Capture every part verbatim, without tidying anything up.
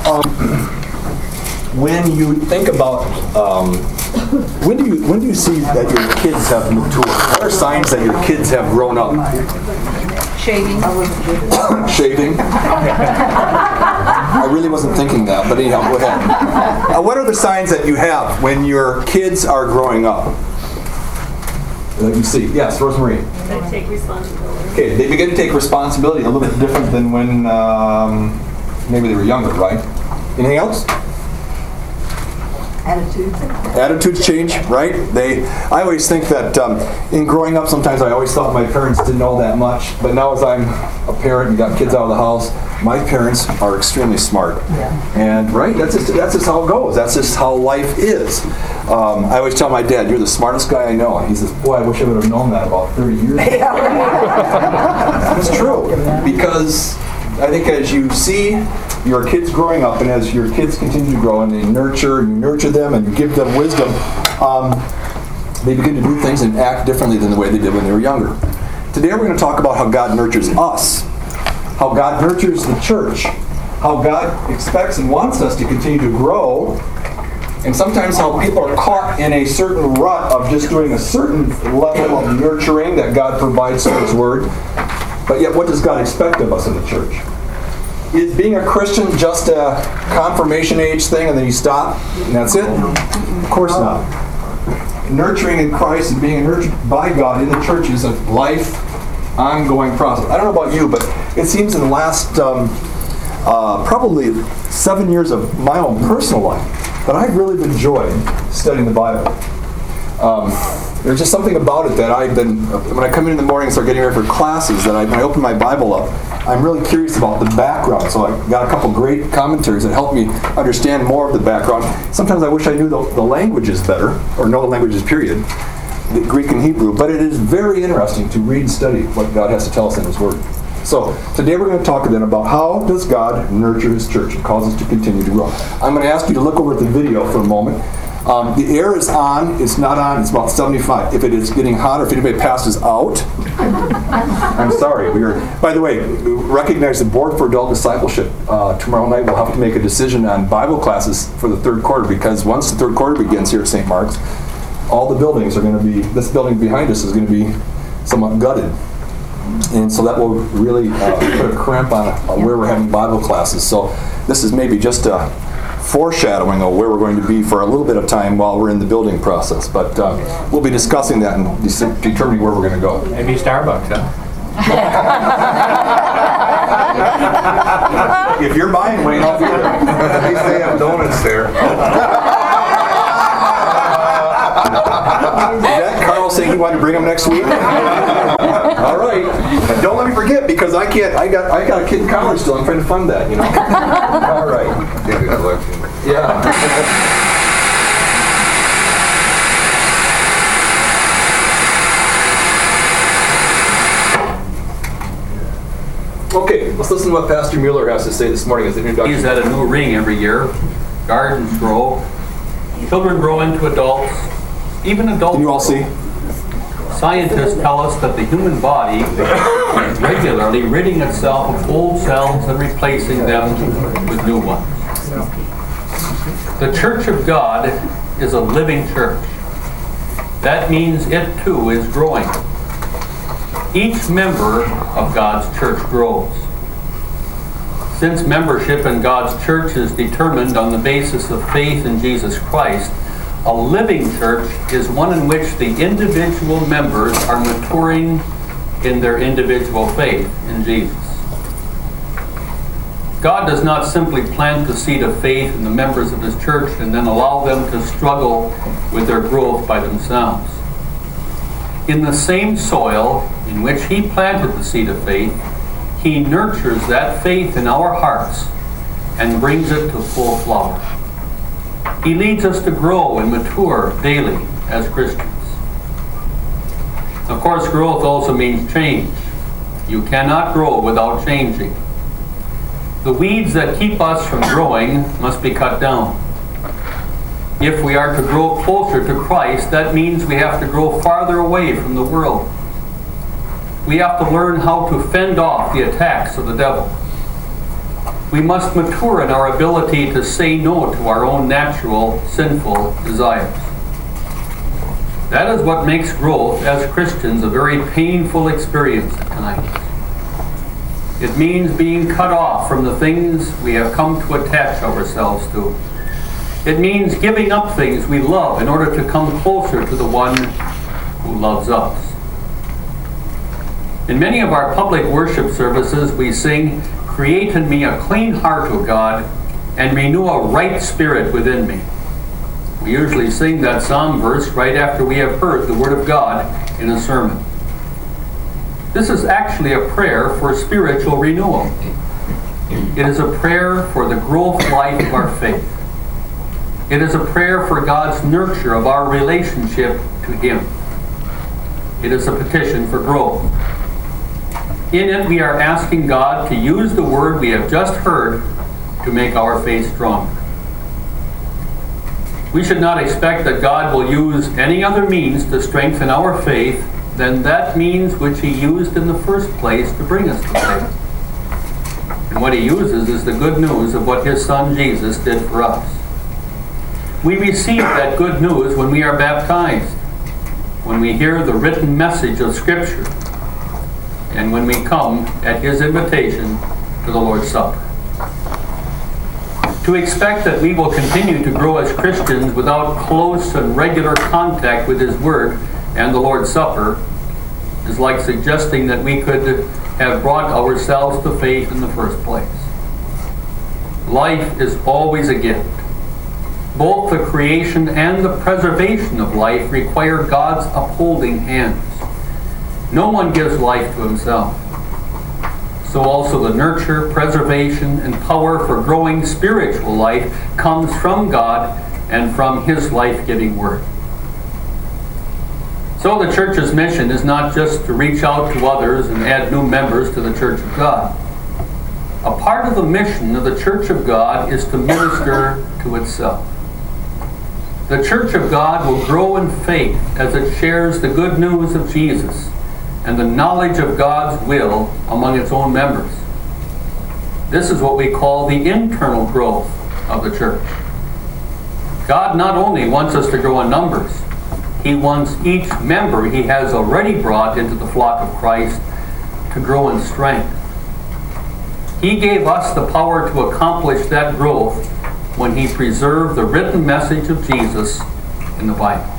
Um, when you think about, um, when do you when do you see that your kids have matured? What are signs that your kids have grown up? Shaving. Shaving? I really wasn't thinking that, but anyhow, go ahead. Uh, what are the signs that you have when your kids are growing up? Let me see. Yes, Rosemary. They take responsibility. Okay, they begin to take responsibility, a little bit different than when um, maybe they were younger, right? Anything else? Attitudes. Attitudes change, right? They. I always think that um, in growing up, sometimes I always thought my parents didn't know that much. But now as I'm a parent and got kids out of the house, my parents are extremely smart. Yeah. And, right, that's just, that's just how it goes. That's just how life is. Um, I always tell my dad, you're the smartest guy I know. He says, boy, I wish I would have known that about thirty years ago. That's true. Because I think as you see your kids growing up, and as your kids continue to grow, and they nurture, and you nurture them, and you give them wisdom, um, they begin to do things and act differently than the way they did when they were younger. Today we're going to talk about how God nurtures us, how God nurtures the church, how God expects and wants us to continue to grow, and sometimes how people are caught in a certain rut of just doing a certain level of nurturing that God provides through His Word. But yet, what does God expect of us in the church? Is being a Christian just a confirmation age thing and then you stop and that's it? Of course not. Nurturing in Christ and being nurtured by God in the church is a life ongoing process. I don't know about you, but it seems in the last um, uh, probably seven years of my own personal life that I've really enjoyed studying the Bible. Um, there's just something about it that I've been, when I come in in the morning and start getting ready for classes, that I, when I open my Bible up, I'm really curious about the background. So I got a couple great commentaries that help me understand more of the background. Sometimes I wish I knew the, the languages better, or know the languages, period, the Greek and Hebrew. But it is very interesting to read and study what God has to tell us in His Word. So today we're going to talk then about how does God nurture His church and cause us to continue to grow. I'm going to ask you to look over at the video for a moment. Um, the air is on. It's not on. It's about seventy-five. If it is getting hotter, if anybody passes out, I'm sorry. We are. By the way, recognize the Board for Adult Discipleship. Uh, tomorrow night we'll have to make a decision on Bible classes for the third quarter, because once the third quarter begins here at Saint Mark's, all the buildings are going to be. This building behind us is going to be somewhat gutted, and so that will really uh, put a cramp on uh, where we're having Bible classes. So this is maybe just a foreshadowing of where we're going to be for a little bit of time while we're in the building process. But uh, we'll be discussing that and de- determining where we're going to go. Maybe Starbucks, huh? If you're buying, Wayne, I'll be there. At least they have donuts there. Is that Carl saying he wanted to bring them next week? All right. And don't let me forget, because I can't. I got. I got a kid in college still. I'm trying to fund that. You know. All right. Yeah, good luck. Yeah. Okay, let's listen to what Pastor Mueller has to say this morning as an introduction. He's at a new ring every year. Gardens grow. Children grow into adults. Even adults. Can you all see? Scientists tell us that the human body is regularly ridding itself of old cells and replacing them with new ones. The Church of God is a living church. That means it too is growing. Each member of God's church grows. Since membership in God's church is determined on the basis of faith in Jesus Christ, a living church is one in which the individual members are maturing in their individual faith in Jesus. God does not simply plant the seed of faith in the members of His church and then allow them to struggle with their growth by themselves. In the same soil in which He planted the seed of faith, He nurtures that faith in our hearts and brings it to full flower. He leads us to grow and mature daily as Christians. Of course, growth also means change. You cannot grow without changing. The weeds that keep us from growing must be cut down. If we are to grow closer to Christ, that means we have to grow farther away from the world. We have to learn how to fend off the attacks of the devil. We must mature in our ability to say no to our own natural, sinful desires. That is what makes growth as Christians a very painful experience at times. It means being cut off from the things we have come to attach ourselves to. It means giving up things we love in order to come closer to the one who loves us. In many of our public worship services, we sing, "Create in me a clean heart, O God, and renew a right spirit within me." We usually sing that psalm verse right after we have heard the Word of God in a sermon. This is actually a prayer for spiritual renewal. It is a prayer for the growth life of our faith. It is a prayer for God's nurture of our relationship to Him. It is a petition for growth. In it, we are asking God to use the Word we have just heard to make our faith stronger. We should not expect that God will use any other means to strengthen our faith than that means which He used in the first place to bring us to faith. And what He uses is the good news of what His Son Jesus did for us. We receive that good news when we are baptized, when we hear the written message of Scripture, and when we come at His invitation to the Lord's Supper. To expect that we will continue to grow as Christians without close and regular contact with His Word and the Lord's Supper is like suggesting that we could have brought ourselves to faith in the first place. Life is always a gift. Both the creation and the preservation of life require God's upholding hands. No one gives life to himself. So also the nurture, preservation, and power for growing spiritual life comes from God and from His life-giving Word. So the church's mission is not just to reach out to others and add new members to the Church of God. A part of the mission of the Church of God is to minister to itself. The Church of God will grow in faith as it shares the good news of Jesus and the knowledge of God's will among its own members. This is what we call the internal growth of the church. God not only wants us to grow in numbers, He wants each member He has already brought into the flock of Christ to grow in strength. He gave us the power to accomplish that growth when He preserved the written message of Jesus in the Bible.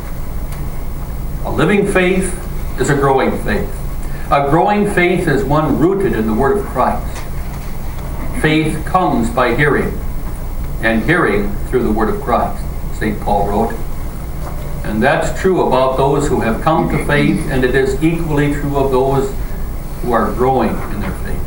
A living faith is a growing faith. A growing faith is one rooted in the Word of Christ. Faith comes by hearing, and hearing through the Word of Christ, Saint Paul wrote. And that's true about those who have come to faith, and it is equally true of those who are growing in their faith.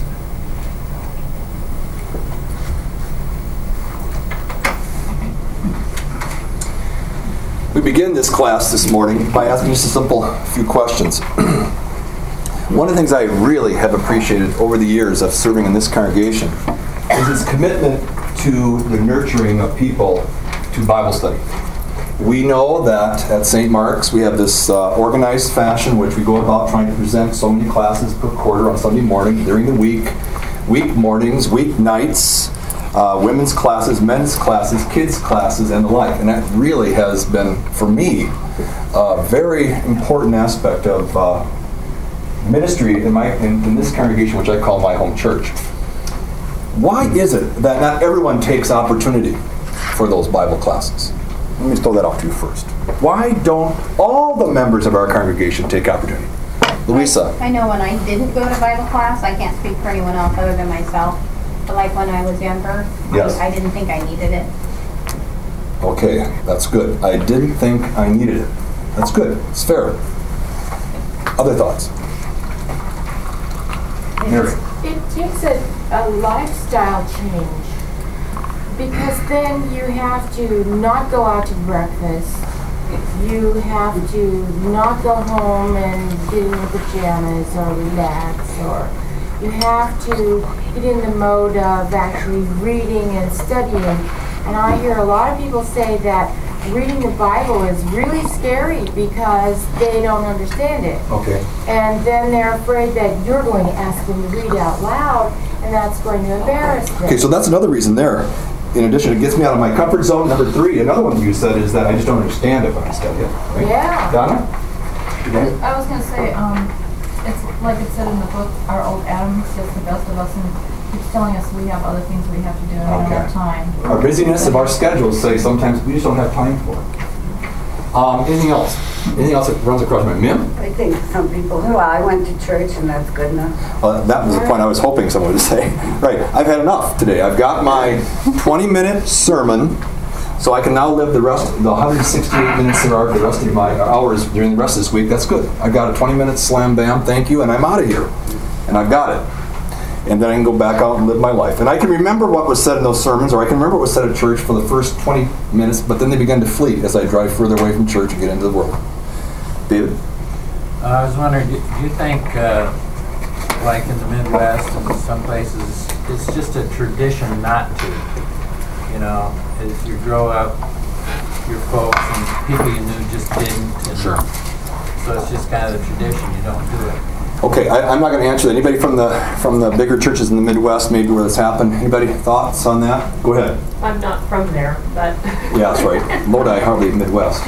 We begin this class this morning by asking just a simple few questions. One of the things I really have appreciated over the years of serving in this congregation is its commitment to the nurturing of people to Bible study. We know that at Saint Mark's we have this uh, organized fashion which we go about trying to present so many classes per quarter on Sunday morning, during the week, week mornings, week nights, uh, women's classes, men's classes, kids' classes, and the like. And that really has been, for me, a very important aspect of uh, ministry in, my, in, in this congregation, which I call my home church. Why is it that not everyone takes opportunity for those Bible classes? Let me throw that off to you first. Why don't all the members of our congregation take opportunity? Louisa. I know when I didn't go to Bible class, I can't speak for anyone else other than myself, but like when I was younger, Yes. I, I didn't think I needed it. Okay, that's good. I didn't think I needed it. That's good. It's fair. Other thoughts? Mary. It takes a, a lifestyle change, because then you have to not go out to breakfast, you have to not go home and get in your pajamas or relax, or you have to get in the mode of actually reading and studying. And I hear a lot of people say that reading the Bible is really scary because they don't understand it. Okay. And then they're afraid that you're going to ask them to read out loud, and that's going to embarrass them. Okay, so that's another reason there. In addition, it gets me out of my comfort zone. Number three, another one you said is that I just don't understand it when I study it. Right? Yeah. Donna? Okay. I was gonna say, um, it's like it said in the book, our old Adam gets the best of us and keeps telling us we have other things we have to do and we don't Okay. have time. Our busyness of our schedules say sometimes we just don't have time for it. Um, anything else? Anything else that runs across my Mim? I think some people, well, I went to church and that's good enough. Uh, that was the point I was hoping someone would say. Right, I've had enough today. I've got my twenty minute sermon, so I can now live the rest, the one hundred sixty-eight minutes there are, the rest of my hours during the rest of this week. That's good. I've got a twenty minute slam bam, thank you, and I'm out of here. And I've got it. And then I can go back out and live my life. And I can remember what was said in those sermons, or I can remember what was said at church for the first twenty minutes, but then they begin to flee as I drive further away from church and get into the world. David? Uh, I was wondering, do do you think, uh, like in the Midwest and some places, it's just a tradition not to? You know, as you grow up, your folks and people you knew just didn't. And Sure. So it's just kind of a tradition, you don't do it. Okay, I, I'm not going to answer that. Anybody from the from the bigger churches in the Midwest, maybe where this happened? Anybody thoughts on that? Go ahead. I'm not from there, but. Yeah, that's right. Lodi, hardly Midwest.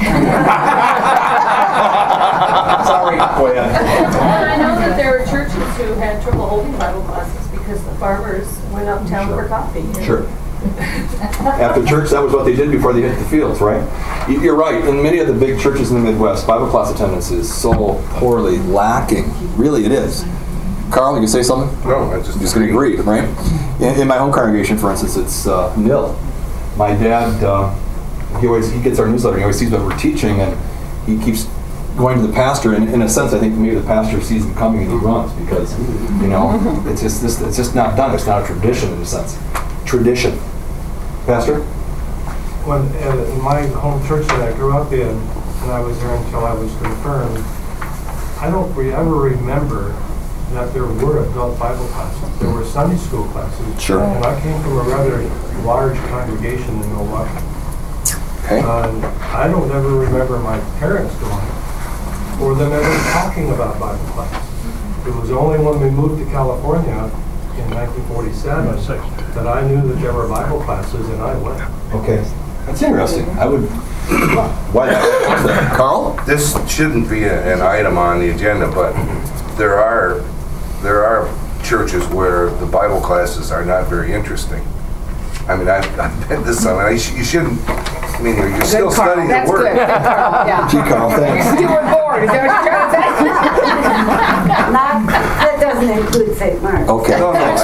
Sorry. Go ahead. And I know that there are churches who had trouble holding Bible classes because the farmers went uptown Sure. for coffee. and- Sure. After church, that was what they did before they hit the fields, right? You- You're right. In many of the big churches in the Midwest, Bible class attendance is so poorly lacking. Really, it is. Carl, you can say something? No, I just I'm just going to agree, right? In, in my own congregation, for instance, it's uh, nil. My dad, uh, he always he gets our newsletter. He always sees what we're teaching, and he keeps going to the pastor. And in a sense, I think maybe the pastor sees him coming and he runs because, you know, it's just this, it's just not done. It's not a tradition in a sense. Tradition. Pastor? When uh, in my home church that I grew up in, and I was there until I was confirmed, I don't re- ever remember that there were adult Bible classes. There were Sunday school classes. Sure. And I came from a rather large congregation in Milwaukee. Okay. And I don't ever remember my parents going or them ever talking about Bible class. It was only when we moved to California in nineteen forty-seven that I knew that there were Bible classes and I went. Okay. That's interesting. I would. Why not? Carl? This shouldn't be a- an item on the agenda, but there are, there are churches where the Bible classes are not very interesting. I mean, I've, I've been to some, and I sh- you shouldn't, I mean, you're you're still studying the Word. Yeah. Gee, Carl, thanks. You were bored, is that what you're trying to say? Not, that doesn't include Saint Mark. Okay. No, no,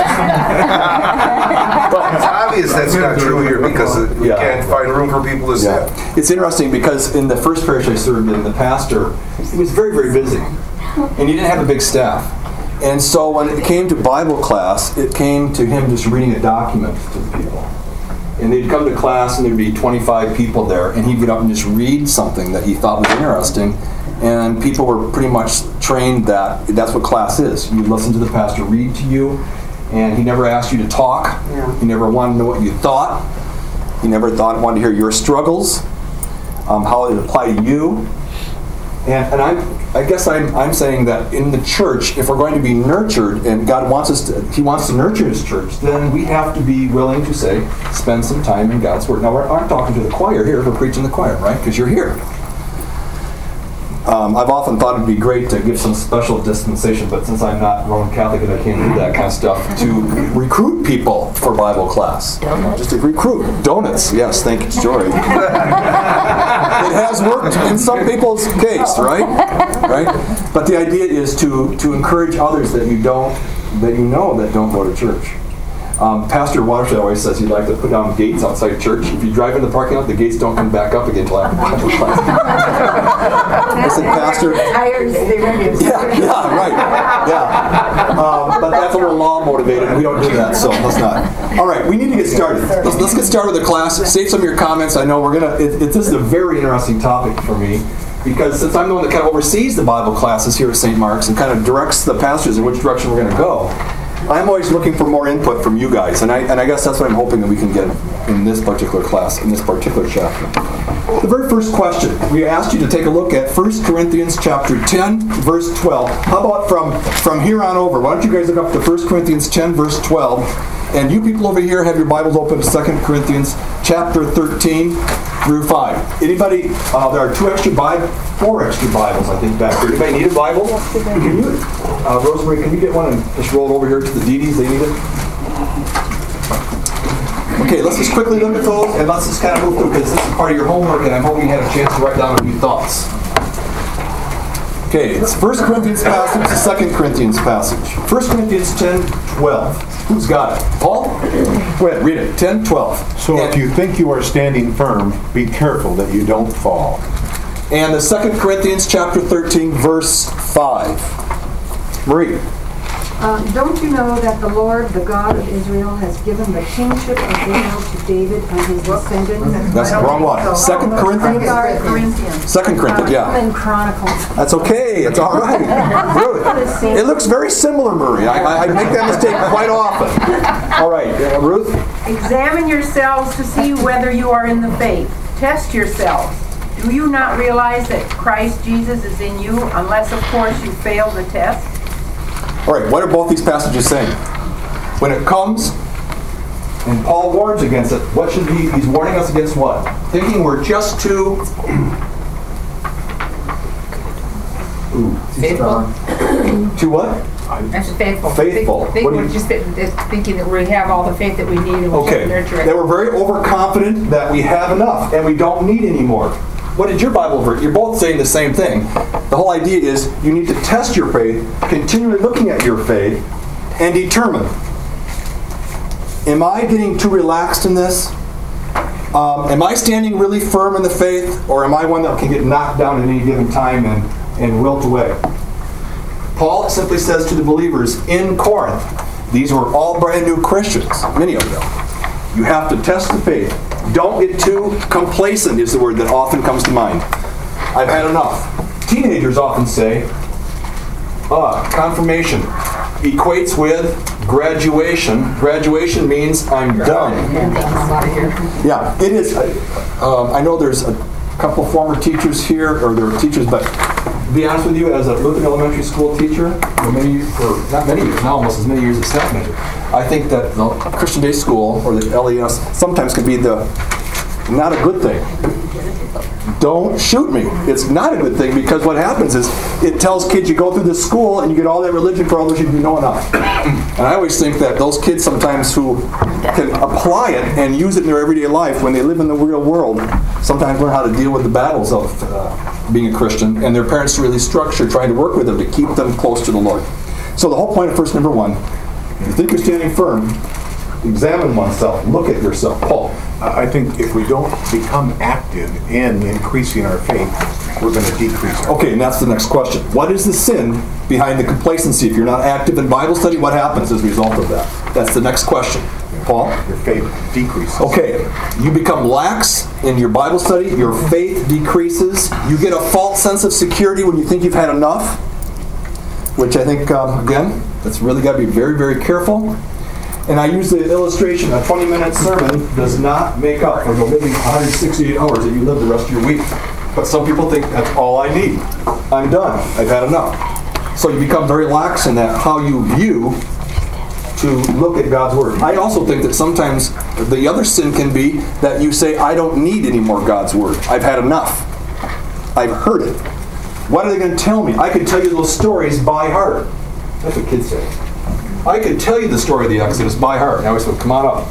It's obvious that's not true here because we Yeah. can't find room for people to sit. Yeah. It's interesting because in the first parish I served in, the pastor, he was very, very busy. And he didn't have a big staff. And so when it came to Bible class, it came to him just reading a document to the people. And they'd come to class and there'd be twenty-five people there, and he'd get up and just read something that he thought was interesting. And people were pretty much trained that that's what class is. You listen to the pastor read to you, and he never asked you to talk. Yeah. He never wanted to know what you thought. He never thought wanted to hear your struggles, um, how it applied to you. And, and I'm, I guess I'm, I'm saying that in the church, if we're going to be nurtured, and God wants us to, He wants to nurture His church, then we have to be willing to say, spend some time in God's Word. Now, we're, I'm talking to the choir here. We're preaching the choir, right? Because you're here. Um, I've often thought it'd be great to give some special dispensation, but since I'm not Roman Catholic and I can't do that kind of stuff, to recruit people for Bible class. Donuts. Just to recruit. Donuts, yes, thank you, Jory. It has worked in some people's case, right? Right? But the idea is to, to encourage others that you don't, that you know that don't go to church. Um, Pastor Watershed always says he'd like to put down gates outside church. If you drive in the parking lot, the gates don't come back up again until after Bible class. I said, Pastor. Tires, they were used. Yeah, yeah, right. Yeah. Um, but that's a little law motivated. We don't do that, so let's not. All right, we need to get started. Let's, let's get started with the class. Save some of your comments. I know we're gonna. It, it, this is a very interesting topic for me because since I'm the one that kind of oversees the Bible classes here at Saint Mark's and kind of directs the pastors in which direction we're going to go. I'm always looking for more input from you guys, and I, and I guess that's what I'm hoping that we can get in this particular class, in this particular chapter. The very first question, we asked you to take a look at First Corinthians chapter ten, verse twelve. How about from, from here on over? Why don't you guys look up to First Corinthians ten, verse twelve, and you people over here have your Bibles open to Second Corinthians chapter thirteen through five. Anybody, uh, there are two extra Bibles, four extra Bibles, I think, back here. Anybody need a Bible? Can you, uh, Rosemary, can you get one and just roll it over here to the Dee Dees? They need it? Okay, let's just quickly look at those, and let's just kind of move through, because this is part of your homework, and I'm hoping you had a chance to write down a few thoughts. Okay, it's First Corinthians passage, the Second Corinthians passage. First Corinthians ten, twelve. Who's got it? Paul? Go ahead, read it. ten, twelve. So and, if you think you are standing firm, be careful that you don't fall. And the Second Corinthians chapter thirteen, verse five. Marie. Um, don't you know that the Lord, the God of Israel, has given the kingship of Israel to David and his descendants? That's the wrong one. Second Corinthians? Sorry, Corinthians. Second Corinthians, yeah. And Chronicles. That's okay. It's all right. Really. It looks very similar, Marie. I, I make that mistake quite often. All right, uh, Ruth? Examine yourselves to see whether you are in the faith. Test yourselves. Do you not realize that Christ Jesus is in you, unless, of course, you fail the test? All right, what are both these passages saying? When it comes, and Paul warns against it, what should he, he's warning us against what? Thinking we're just too... Ooh, faithful. Too what? Actually, faithful. Faithful. Think, think What do we're you- just thinking that we have all the faith that we need and we Okay, should nurture it. they were very overconfident that we have enough and we don't need any more. What did your Bible verse? You're both saying the same thing. The whole idea is you need to test your faith, continually looking at your faith, and determine, am I getting too relaxed in this? Um, am I standing really firm in the faith, or am I one that can get knocked down at any given time and, and wilt away? Paul simply says to the believers in Corinth, these were all brand new Christians, many of them. You have to test the faith. Don't get too complacent is the word that often comes to mind. I've had enough. Teenagers often say, uh, confirmation equates with graduation. Graduation means I'm done. Yeah, it is. Um, I know there's a couple former teachers here, or there are teachers, but to be honest with you, as a Lutheran elementary school teacher, for many, for not many years, now almost as many years as staff member, I think that the Christian Day School, or the L E S, sometimes can be the not a good thing. Don't shoot me. It's not a good thing, because what happens is it tells kids you go through this school and you get all that religion for all those you know enough. And I always think that those kids sometimes who can apply it and use it in their everyday life when they live in the real world sometimes learn how to deal with the battles of uh, being a Christian, and their parents really structure trying to work with them to keep them close to the Lord. So the whole point of verse number one, if you think you're standing firm, examine oneself, look at yourself. Paul. I think if we don't become active in increasing our faith, we're going to decrease our Okay, and that's the next question. What is the sin behind the complacency? If you're not active in Bible study, what happens as a result of that? That's the next question. Paul? Your faith decreases. Okay, you become lax in your Bible study, your faith decreases, you get a false sense of security when you think you've had enough, which I think, um, again, that's really got to be very, very careful. And I use the illustration, a twenty-minute sermon does not make up for the living one hundred sixty-eight hours that you live the rest of your week. But some people think that's all I need. I'm done. I've had enough. So you become very lax in that how you view to look at God's Word. I also think that sometimes the other sin can be that you say, I don't need any more God's Word. I've had enough. I've heard it. What are they going to tell me? I could tell you those stories by heart. That's what kids say. I could tell you the story of the Exodus by heart. And I always say, come on up.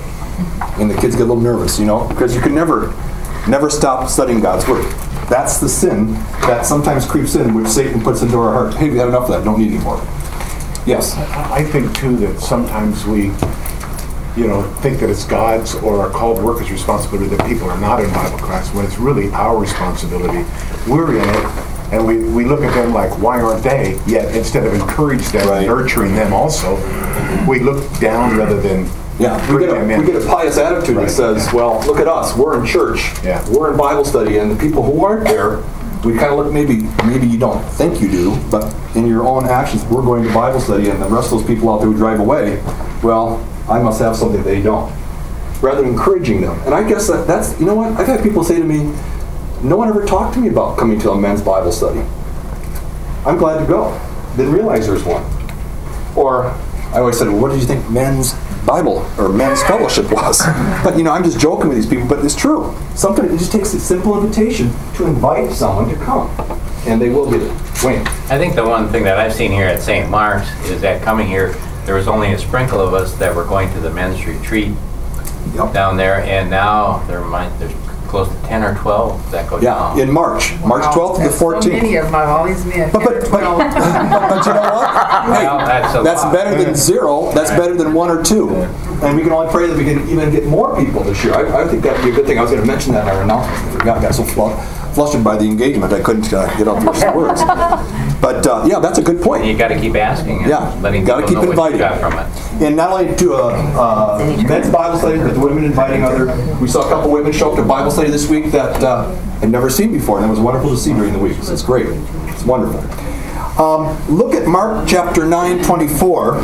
And the kids get a little nervous, you know, because you can never, never stop studying God's Word. That's the sin that sometimes creeps in, which Satan puts into our heart. Hey, we had enough of that. Don't need any more. Yes? I think, too, that sometimes we, you know, think that it's God's or our called workers' responsibility that people are not in Bible class, when it's really our responsibility. We're in it, and we, we look at them like, why aren't they? Yet, instead of encouraging them Right. and nurturing them also, we look down rather than Yeah, we bring get, them a, in. we get a pious attitude Right. that says, well, look at us. We're in church. Yeah. We're in Bible study. And the people who aren't there, we kind of look, maybe maybe you don't think you do, but in your own actions, we're going to Bible study, and the rest of those people out there who drive away, well, I must have something they don't. Rather than encouraging them. And I guess that, that's, you know what, I've had people say to me, no one ever talked to me about coming to a men's Bible study. I'm glad to go. Didn't realize there's one. Or I always said, well, what did you think men's Bible or men's fellowship was? But you know, I'm just joking with these people, but it's true. Sometimes it just takes a simple invitation to invite someone to come, and they will get it. Wayne. I think the one thing that I've seen here at Saint Mark's is that coming here, there was only a sprinkle of us that were going to the men's retreat yep. down there, and now there might there's close to ten or twelve that go yeah, down. in March, Wow. March twelfth to the fourteenth. So many of them, I've always been. But, but, but, but, but you know what? Hey, Well, that's a that's lot. better than zero. That's better than one or two. And we can only pray that we can even get more people this year. I, I think that would be a good thing. I was going to mention that in our announcement. I forgot. I got so flu- flustered by the engagement I couldn't uh, get up your words. But uh, yeah, that's a good point. You got to keep asking and Yeah, letting got to people keep know what you inviting. got from it. And not only to a uh, men's Bible study, but the women inviting other. We saw a couple women show up to Bible study this week that uh, I'd never seen before, and it was wonderful to see during the week. So it's great. It's wonderful. Um, look at Mark chapter nine, twenty-four,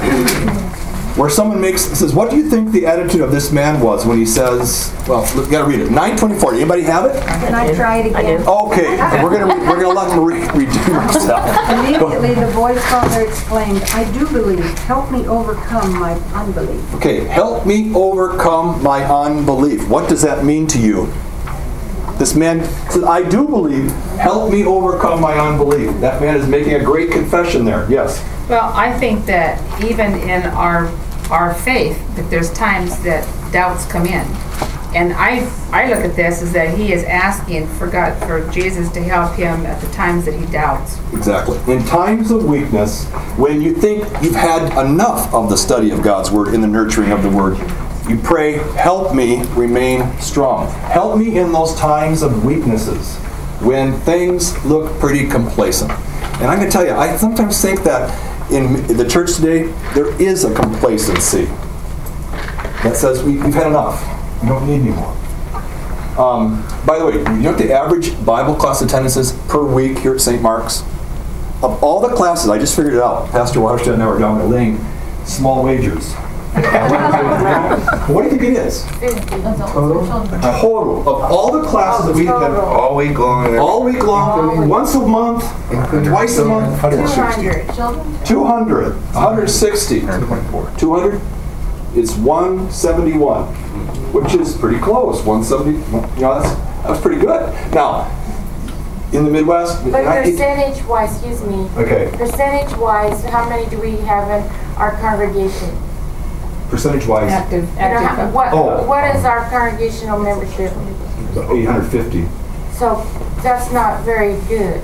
where someone makes says, "What do you think the attitude of this man was when he says?" Well, you got to read it. nine twenty-four. Anybody have it? Can I try it again? Okay, we're gonna we're gonna let them re- redeem ourselves. Immediately the boy's father exclaimed, I do believe. Help me overcome my unbelief. Okay, help me overcome my unbelief. What does that mean to you? This man says, I do believe. Help me overcome my unbelief. That man is making a great confession there. Yes. Well, I think that even in our our faith, that there's times that doubts come in. And I I look at this as that he is asking for God, for Jesus to help him at the times that he doubts. Exactly. In times of weakness, when you think you've had enough of the study of God's Word, in the nurturing of the Word, you pray, help me remain strong. Help me in those times of weaknesses, when things look pretty complacent. And I'm going to tell you, I sometimes think that in the church today, there is a complacency that says we, we've had enough. We don't need any more. Um, by the way, you know what the average Bible class attendance is per week here at Saint Mark's? Of all the classes, I just figured it out. Pastor Waterstead and I were down at laying small wagers. What do you think it is? Total? Total. Of all the classes that we have All week long. all week long, once a month, twice a month, two hundred, one hundred sixty, two hundred, it's one seventy-one, which is pretty close. one seventy, you know, that's, that's pretty good. Now, in the Midwest, But I- it- percentage-wise, excuse me. Okay. Percentage-wise, how many do we have in our congregation? percentage-wise, Active, You know, how- active. What, Oh. what is our congregational membership? eight hundred fifty. So that's not very good.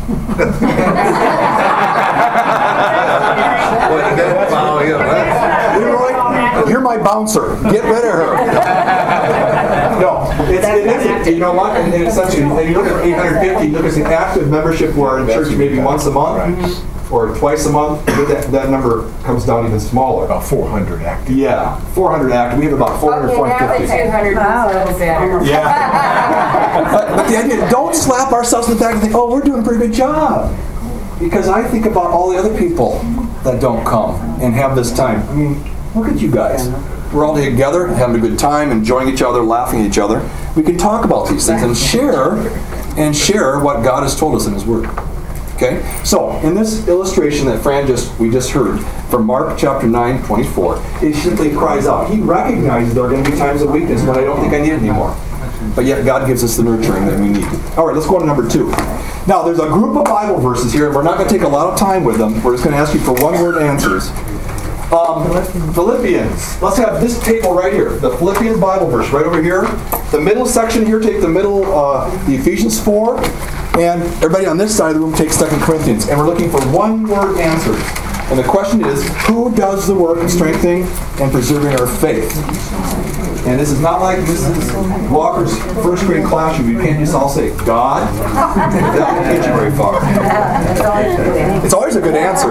Leroy, you're my bouncer. Get rid of her. No, it's, it isn't. You know what? And it's such a, and you look at eight hundred fifty, you look at the active membership who are in church maybe once a month or twice a month, that, that number comes down even smaller. About four hundred active. Yeah, four hundred active. We have about four hundred, Okay, four now hundred the fifty. two hundred is a little better. Yeah. but, but the idea, don't slap ourselves in the back and think, oh, we're doing a pretty good job. Because I think about all the other people that don't come and have this time. I mean, look at you guys. We're all together, having a good time, enjoying each other, laughing at each other. We can talk about these things and share and share what God has told us in His Word. Okay? So, in this illustration that Fran just we just heard from Mark chapter nine, twenty-four, it simply cries out. He recognizes there are going to be times of weakness when I don't think I need it anymore. But yet God gives us the nurturing that we need. All right, let's go to number two. Now, there's a group of Bible verses here, and we're not going to take a lot of time with them. We're just going to ask you for one-word answers. Um, Philippians. Let's have this table right here. The Philippians Bible verse right over here. The middle section here, take the middle, uh, the Ephesians four. And everybody on this side of the room takes Second Corinthians. And we're looking for one-word answers. And the question is, who does the work of strengthening and preserving our faith? And this is not like this is Walker's first grade classroom. You can't just all say, God. That won't get you very far. It's always a good answer.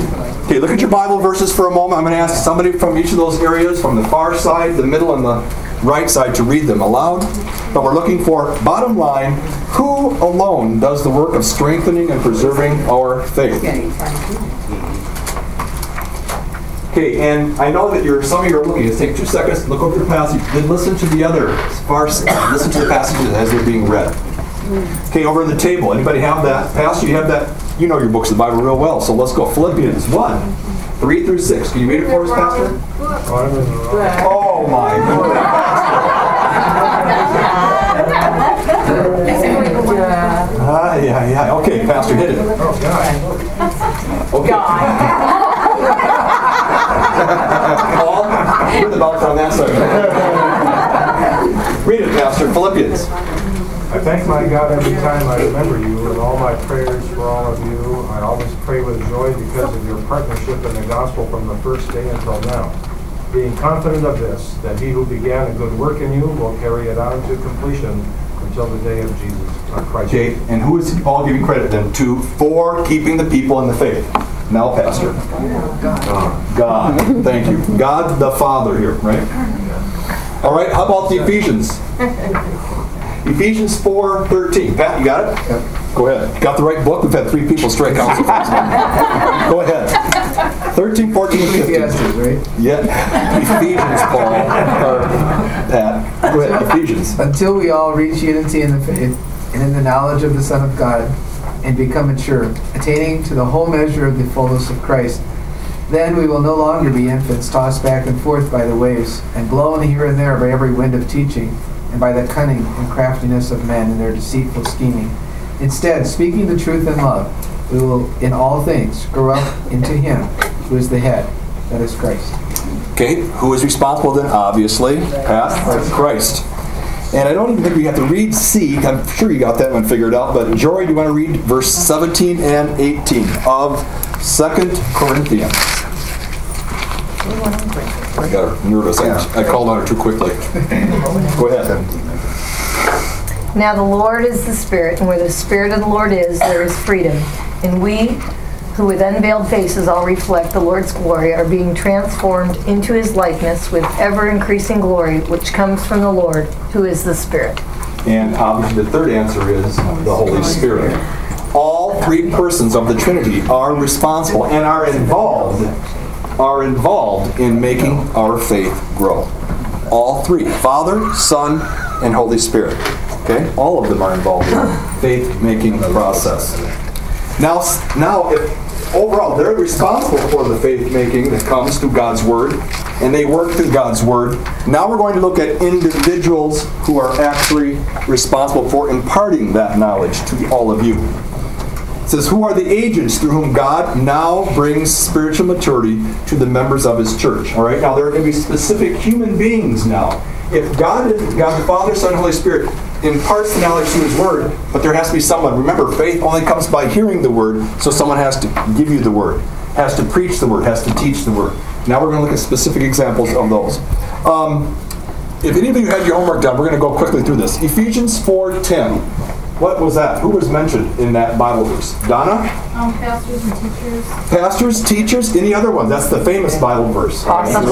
Okay, look at your Bible verses for a moment. I'm going to ask somebody from each of those areas, from the far side, the middle, and the right side to read them aloud. But we're looking for, bottom line, who alone does the work of strengthening and preserving our faith? Okay, and I know that you're, some of you are looking. Let's take two seconds, look over the passage, then listen to the other, far, listen to the passages as they're being read. Okay, over on the table, anybody have that? Pastor, you have that? You know your books of the Bible real well, so let's go. Philippians one, three through six. Can you read it for us, Pastor? Oh my goodness. Ah, yeah, yeah. Okay, Pastor, hit it. Oh, God. Okay. Paul, put the belt on that side. Read it, Pastor. Philippians. I thank my God every time I remember you, and all my prayers for all of you. I always pray with joy because of your partnership in the gospel from the first day until now. Being confident of this, that he who began a good work in you will carry it on to completion until the day of Jesus Christ. Okay, and who is Paul giving credit then to for keeping the people in the faith? Now, Pastor. God. God. Thank you. God the Father here, right? All right, how about the Ephesians? Ephesians four thirteen. Pat, you got it? Yep. Go ahead. You got the right book? We've had three people strike out. Go ahead. thirteen, fourteen, fifteen. Right? Yeah. Ephesians, Paul. Or Pat. Go ahead. Ephesians. Until we all reach unity in the faith and in the knowledge of the Son of God and become mature, attaining to the whole measure of the fullness of Christ. Then we will no longer be infants tossed back and forth by the waves and blown here and there by every wind of teaching, and by the cunning and craftiness of men in their deceitful scheming. Instead, speaking the truth in love, we will in all things grow up into him who is the head, that is Christ. Okay, who is responsible then? Obviously, Pat, Christ. And I don't even think we have to read C. I'm sure you got that one figured out. But Jory, do you want to read verse seventeen and eighteen of Second Corinthians? I got her nervous. I, I called on her too quickly. Go ahead. Now the Lord is the Spirit, and where the Spirit of the Lord is, there is freedom. And we, who with unveiled faces all reflect the Lord's glory, are being transformed into his likeness with ever-increasing glory, which comes from the Lord, who is the Spirit. And obviously the third answer is the Holy Spirit. All three persons of the Trinity are responsible and are involved are involved in making our faith grow. All three, Father, Son, and Holy Spirit. Okay? All of them are involved in the faith-making process. Now, now if overall they're responsible for the faith-making that comes through God's Word, and they work through God's Word, now we're going to look at individuals who are actually responsible for imparting that knowledge to all of you. It says, who are the agents through whom God now brings spiritual maturity to the members of his church? All right, now there are going to be specific human beings now. If God is God the Father, Son, and Holy Spirit imparts the knowledge through his Word, but there has to be someone. Remember, faith only comes by hearing the Word, so someone has to give you the Word, has to preach the Word, has to teach the Word. Now we're going to look at specific examples of those. Um, if any of you had your homework done, we're going to go quickly through this. Ephesians four ten. What was that? Who was mentioned in that Bible verse? Donna? Um, pastors and teachers. Pastors, teachers, any other one? That's the famous Bible verse. Apostles.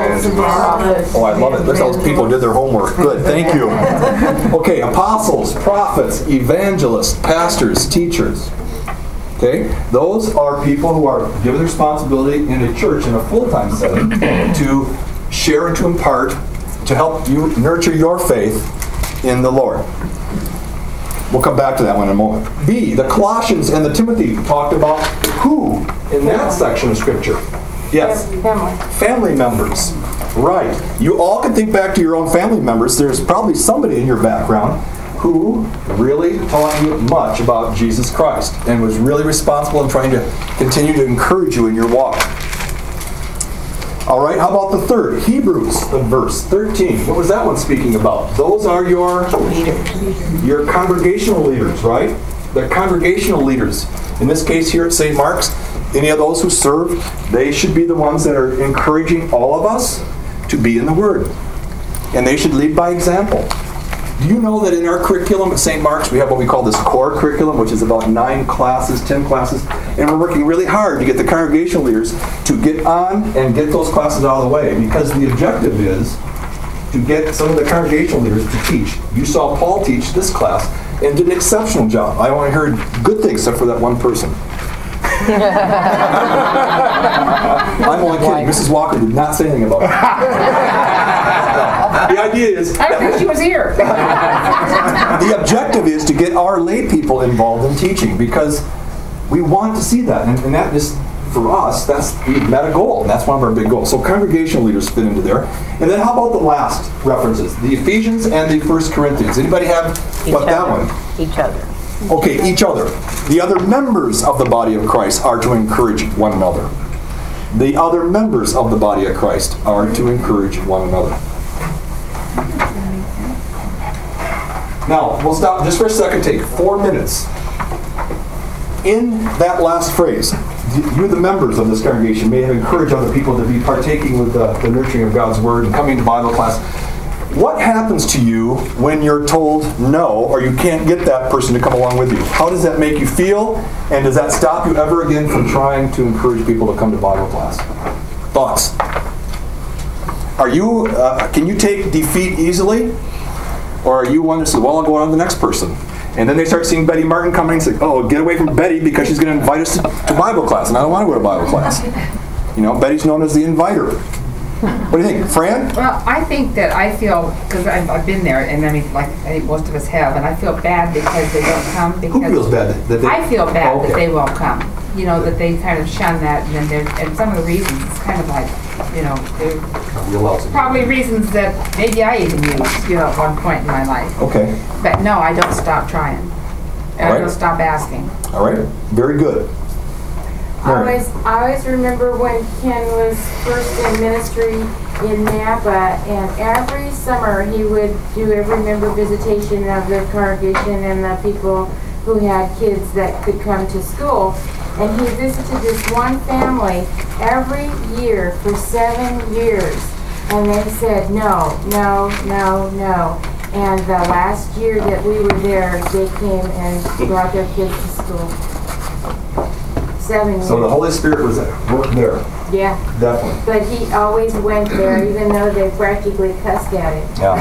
Oh, I love it. Look how those people did their homework. Good, thank you. Okay, apostles, prophets, evangelists, pastors, teachers. Okay, those are people who are given the responsibility in a church in a full-time setting to share and to impart, to help you nurture your faith in the Lord. We'll come back to that one in a moment. B, the Colossians and the Timothy talked about who in that section of Scripture? Yes. Family. Family members. Right. You all can think back to your own family members. There's probably somebody in your background who really taught you much about Jesus Christ and was really responsible in trying to continue to encourage you in your walk. All right, how about the third? Hebrews, verse thirteen. What was that one speaking about? Those are your leaders, your congregational leaders, right? They're congregational leaders. In this case here at Saint Mark's, any of those who serve, they should be the ones that are encouraging all of us to be in the Word. And they should lead by example. Do you know that in our curriculum at Saint Mark's, we have what we call this core curriculum, which is about nine classes, ten classes, and we're working really hard to get the congregational leaders to get on and get those classes out of the way, because the objective is to get some of the congregational leaders to teach. You saw Paul teach this class and did an exceptional job. I only heard good things except for that one person. I'm only kidding. Missus Walker did not say anything about it. The idea is... I think she was here. The objective is to get our lay people involved in teaching because we want to see that. And, and that is, for us, that's we've met a goal. And that's one of our big goals. So congregational leaders fit into there. And then how about the last references? The Ephesians and the First Corinthians. Anybody have what that one? Each other. Okay, each other. The other members of the body of Christ are to encourage one another. The other members of the body of Christ are to encourage one another. Now, we'll stop just for a second, take four minutes. In that last phrase, you, the members of this congregation, may have encouraged other people to be partaking with the, the nurturing of God's Word and coming to Bible class. What happens to you when you're told no, or you can't get that person to come along with you? How does that make you feel? And does that stop you ever again from trying to encourage people to come to Bible class? Thoughts? Are you, uh, can you take defeat easily? Or are you one that says, well, I'll go on to the next person? And then they start seeing Betty Martin coming and say, oh, get away from Betty because she's going to invite us to, to Bible class. And I don't want to go to Bible class. You know, Betty's known as the inviter. What do you think, Fran? Well, I think that I feel, because I've, I've been there, and I mean, like I think most of us have, and I feel bad because they don't come. Because Who feels bad? That they, I feel bad oh, okay. that they won't come. You know, that they kind of shun that, and then they're, and some of the reasons, it's kind of like, you know, they're probably reasons that maybe I even used, you know, at one point in my life. Okay. But no, I don't stop trying. And All right. I don't stop asking. All right. Very good. I always, I always remember when Ken was first in ministry in Napa, and every summer he would do every member visitation of the congregation and the people who had kids that could come to school. And he visited this one family every year for seven years. And they said, no, no, no, no. And the last year that we were there, they came and brought their kids to school. Seven years. So the Holy Spirit was worked there. Yeah. Definitely. But he always went there, even though they practically cussed at him. Yeah.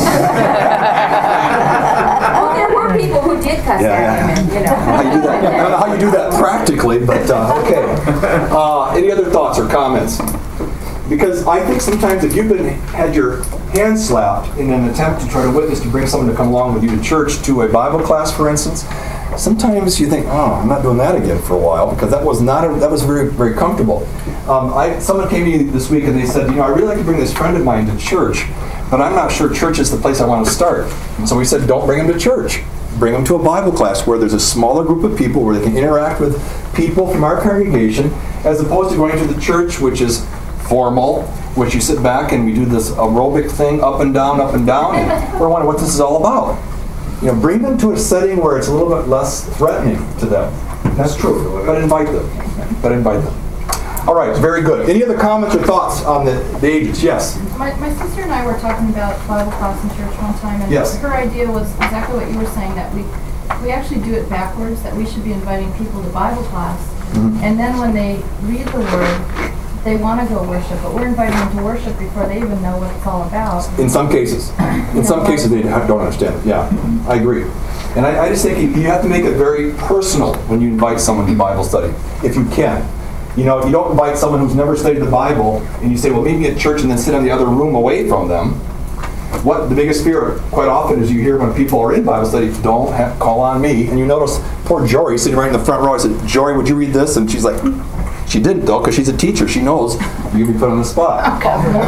Oh, there were people who did cuss Yeah, at yeah. him, and, you know. How you do that? I don't know how you do that practically, but uh, okay. Uh, any other thoughts or comments? Because I think sometimes if you've been had your hand slapped in an attempt to try to witness to bring someone to come along with you to church, to a Bible class, for instance, sometimes you think, oh, I'm not doing that again for a while because that was not a, that was very very comfortable. Um, I someone came to me this week and they said, you know, I really like to bring this friend of mine to church, but I'm not sure church is the place I want to start. And so we said, don't bring him to church. Bring them to a Bible class where there's a smaller group of people where they can interact with people from our congregation, as opposed to going to the church, which is formal, which you sit back and we do this aerobic thing up and down, up and down, and we're wondering what this is all about. You know, bring them to a setting where it's a little bit less threatening to them. That's true, but invite them. But invite them. All right, very good. Any other comments or thoughts on the, the ages? Yes? My, my sister and I were talking about Bible class in church one time, and Yes. her idea was exactly what you were saying, that we we actually do it backwards, that we should be inviting people to Bible class, Mm-hmm. and then when they read the Word, they want to go worship, but we're inviting them to worship before they even know what it's all about. In some cases. In some cases they don't understand it. Yeah, I agree. And I, I just think you, you have to make it very personal when you invite someone to Bible study, if you can. You know, you don't invite someone who's never studied the Bible and you say, well, meet me at church and then sit in the other room away from them. What the biggest fear quite often is you hear when people are in Bible study, don't have, call on me. And you notice poor Jory sitting right in the front row. I said, Jory, would you read this? And she's like, she didn't though, because she's a teacher. She knows you'll be put on the spot.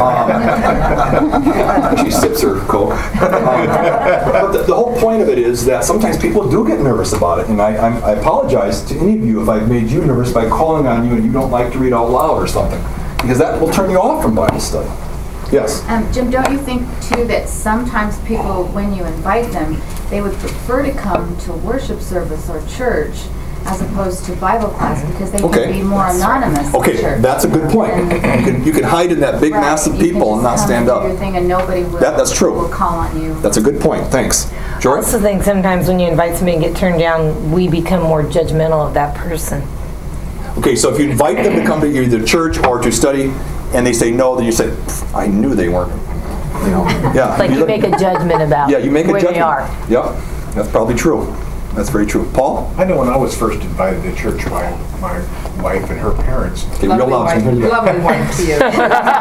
Um, she sips her Coke. Um, but the, the whole point of it is that sometimes people do get nervous about it. And I, I'm, I apologize to any of you if I've made you nervous by calling on you and you don't like to read out loud or something. Because that will turn you off from Bible study. Yes? Um, Jim, don't you think, too, that sometimes people, when you invite them, they would prefer to come to worship service or church as opposed to Bible class because they Okay. can be more anonymous Okay, in church? that's a good point. You can, you can hide in that big Right, mass of you can people and just not come stand do up. your thing and nobody will, That- that's true. will call on you. That's a good point. Thanks. I Jory? also think sometimes when you invite somebody and get turned down, we become more judgmental of that person. Okay, so if you invite them to come to either church or to study and they say no, then you say, I knew they weren't. You know, yeah. Like you look- make a judgment about Yeah, you make a where judgment. they are. Yep, that's probably true. That's very true. Paul? I know when I was first invited to church by my wife and her parents. Okay, real loud, so I can hear you. Lovely wife to you.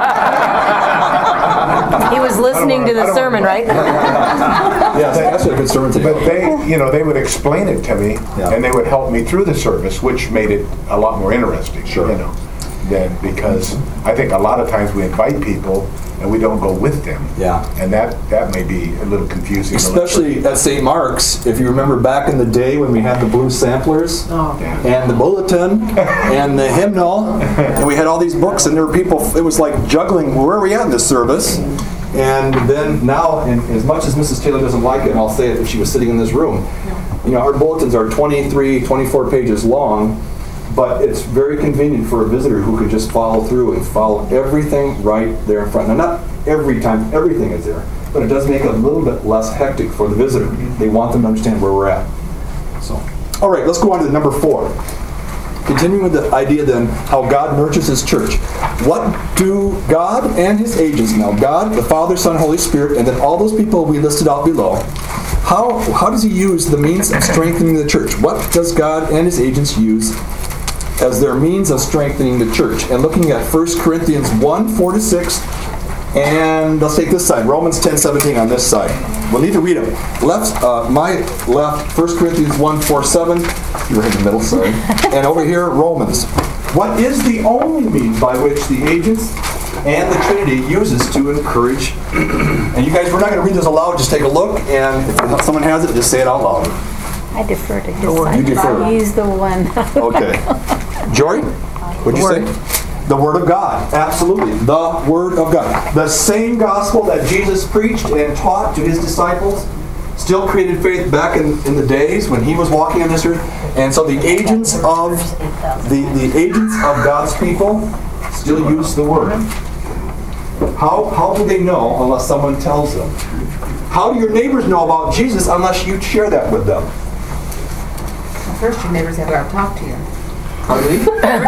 He was listening to the sermon, right? Yeah, that's a good sermon today. But they, you know, they would explain it to me, Yeah. and they would help me through the service, which made it a lot more interesting. Sure. You know, than because I think a lot of times we invite people and we don't go with them. Yeah. And that that may be a little confusing. a little- Especially at Saint Mark's, if you remember back in the day when we had the blue samplers Oh. and the bulletin and the hymnal, and we had all these books, and there were people, it was like juggling, where are we at in this service? And then now, and as much as Missus Taylor doesn't like it, and I'll say it if she was sitting in this room, you know, our bulletins are twenty-three, twenty-four pages long, but it's very convenient for a visitor who could just follow through and follow everything right there in front. Now, not every time everything is there, but it does make it a little bit less hectic for the visitor. They want them to understand where we're at. So, all right, let's go on to number four. Continuing with the idea then, how God nurtures His church. What do God and His agents, now God, the Father, Son, Holy Spirit, and then all those people we listed out below, how, how does He use the means of strengthening the church? What does God and His agents use as their means of strengthening the church? And looking at First Corinthians one, four to six, and let's take this side, Romans ten, seventeen on this side. We'll need to read them. Left, uh, my left, First Corinthians one, four, seven. You're in the middle, sorry. And over here, Romans. What is the only means by which the agents and the Trinity uses to encourage? And you guys, we're not going to read this aloud. Just take a look, and if someone has it, just say it out loud. I defer to his You side. defer. I use the one. Okay. Jory, what'd you say? The Word of God. Absolutely. The Word of God. The same gospel that Jesus preached and taught to His disciples still created faith back in, in the days when He was walking on this earth. And so the agents of the, the agents of God's people still use the Word. How, how do they know unless someone tells them? How do your neighbors know about Jesus unless you share that with them? Well, first, your neighbors have got to talk to you. Hardly?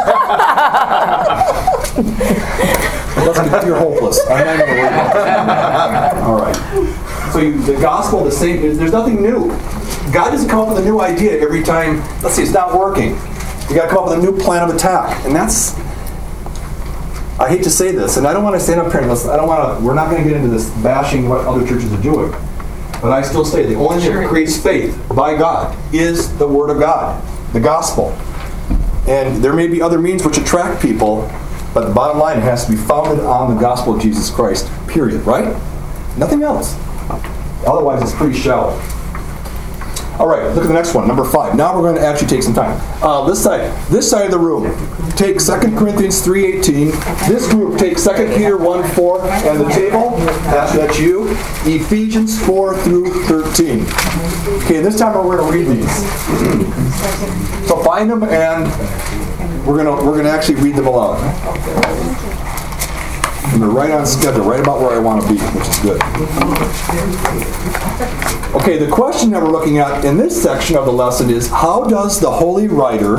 Let's get you're hopeless. I'm not even worried about that. All right. So you, the gospel, the same. There's nothing new. God doesn't come up with a new idea every time. Let's see, it's not working. You got to come up with a new plan of attack, and that's. I hate to say this, and I don't want to stand up here and listen. I don't want to. We're not going to get into this bashing what other churches are doing, but I still say the only thing that creates faith by God is the Word of God, the gospel. And there may be other means which attract people, but the bottom line, it has to be founded on the gospel of Jesus Christ, period, right? Nothing else. Otherwise, it's pretty shallow. All right, look at the next one, number five. Now we're going to actually take some time. Uh, this side, this side of the room, take Second Corinthians three eighteen. This group, take Second Peter one four. And the table, that's, that's you, Ephesians four through thirteen. Okay, this time we're going to read these. So find them, and we're going to we're going to actually read them aloud. And they're right on schedule, right about where I want to be, which is good. Okay, the question that we're looking at in this section of the lesson is, how does the Holy Writer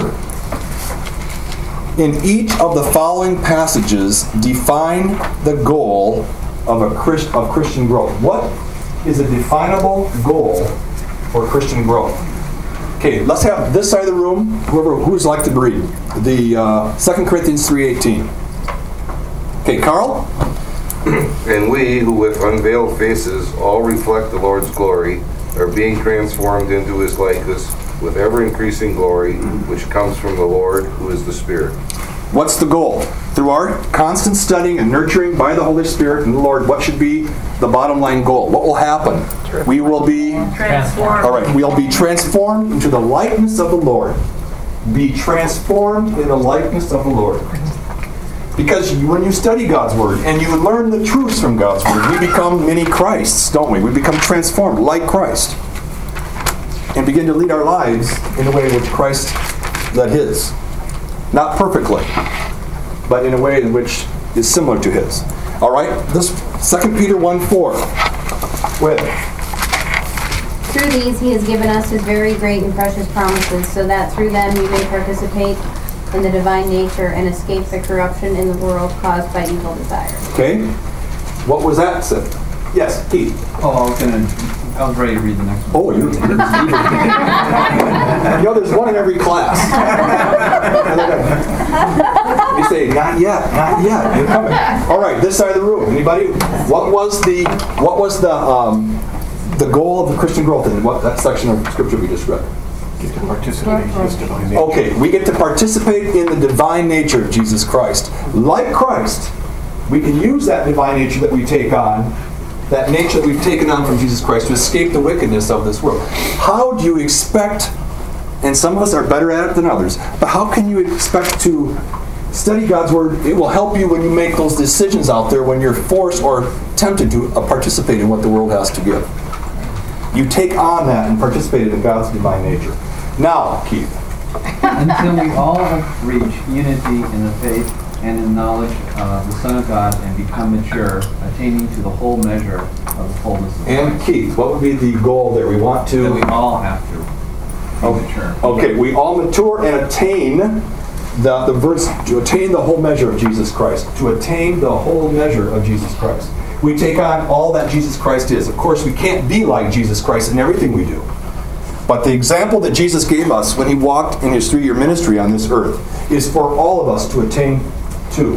in each of the following passages define the goal of a Christ, of Christian growth? What is a definable goal for Christian growth? Okay, let's have this side of the room, whoever who's like to read, the uh, Second Corinthians three eighteen. Okay, Carl? And we, who with unveiled faces all reflect the Lord's glory, are being transformed into His likeness with ever-increasing glory, which comes from the Lord, who is the Spirit. What's the goal? Through our constant studying and nurturing by the Holy Spirit and the Lord, what should be the bottom line goal? What will happen? We will be Transformed. All right, we'll be transformed into the likeness of the Lord. Be transformed in the likeness of the Lord. Because when you study God's Word and you learn the truths from God's Word, we become mini Christs, don't we? We become transformed like Christ. And begin to lead our lives in a way in which Christ led His. Not perfectly, but in a way in which is similar to His. All right? This Second Peter one four. With. Through these he has given us his very great and precious promises, so that through them we may participate in the divine nature and escape the corruption in the world caused by evil desires. Okay? What was that said? Yes, Keith. Oh, I was gonna, I was ready to read the next one. Oh, you're. You know, there's one in every class. You say, not yet, not yet. You're coming. All right, this side of the room. Anybody? What was the what was the um, the goal of the Christian growth in what that section of scripture we just read? Get to participate in His divine nature. Okay, we get to participate in the divine nature of Jesus Christ. Like Christ, we can use that divine nature that we take on, that nature that we've taken on from Jesus Christ, to escape the wickedness of this world. How do you expect, and some of us are better at it than others, but how can you expect to study God's Word? It will help you when you make those decisions out there when you're forced or tempted to uh, participate in what the world has to give. You take on that and participate in God's divine nature. Now, Keith. Until we all reach unity in the faith and in knowledge of the Son of God and become mature, attaining to the whole measure of the fullness of And Christ. Keith, what would be the goal there? We want to... That we all have to be mature. Okay, we all mature and attain the, the verse, to attain the whole measure of Jesus Christ. To attain the whole measure of Jesus Christ. We take on all that Jesus Christ is. Of course, we can't be like Jesus Christ in everything we do. But the example that Jesus gave us when He walked in His three-year ministry on this earth is for all of us to attain to.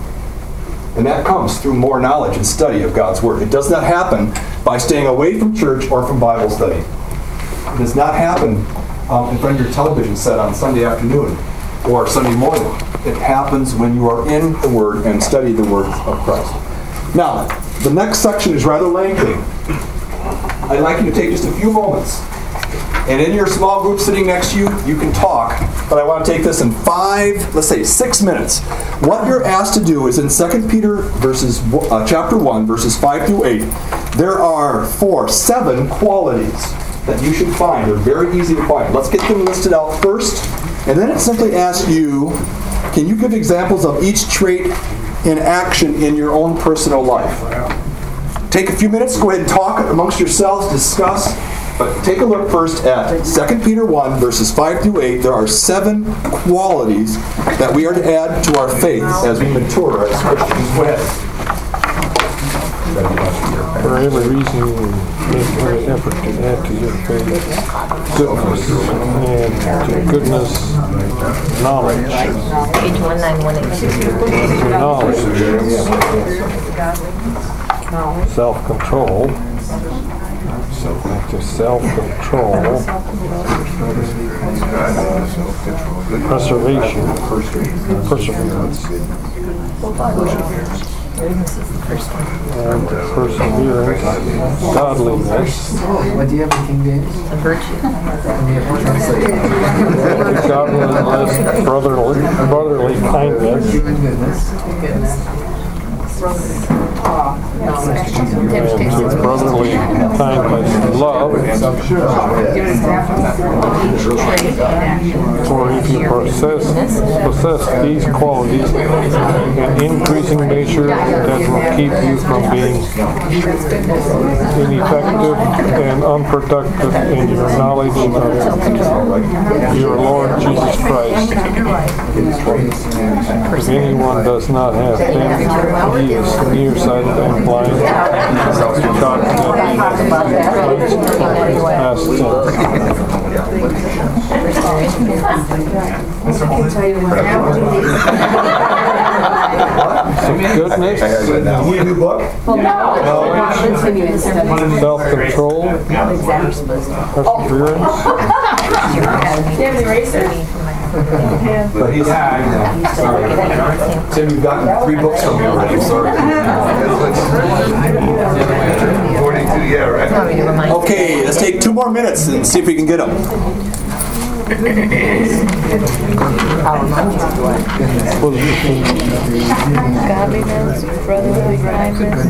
And that comes through more knowledge and study of God's Word. It does not happen by staying away from church or from Bible study. It does not happen um, in front of your television set on Sunday afternoon or Sunday morning. It happens when you are in the Word and study the Word of Christ. Now, the next section is rather lengthy. I'd like you to take just a few moments. And in your small group sitting next to you, you can talk. But I want to take this in five, let's say six minutes. What you're asked to do is in Second Peter verses, uh, chapter one, verses five through eight, there are four, seven qualities that you should find. They're very easy to find. Let's get them listed out first. And then it simply asks you, can you give examples of each trait in action in your own personal life? Take a few minutes, go ahead and talk amongst yourselves, discuss. But take a look first at Second Peter one, verses five through eight. There are seven qualities that we are to add to our faith as we mature as Christians. Go ahead. For every reason, make every effort to add to your faith goodness, and to goodness, knowledge. Page one nine one eight. To knowledge, self-control, to self-control, preservation, perseverance, and perseverance, godliness. What do you have in King James? A virtue. Godliness, brotherly, brotherly kindness, and to brotherly kindness, love. For if you possess, possess these qualities, an increasing nature that will keep you from being ineffective and unproductive in your knowledge of your Lord Jesus Christ. If anyone does not have them, he is nearsighted and blind. God past goodness, Need a new book? self-control, perseverance. But he's, sorry. Tim, you've gotten three books from me already. I'm sorry. forty-two, yeah, right. Okay, let's take two more minutes and see if we can get them. Godliness, brotherly kindness,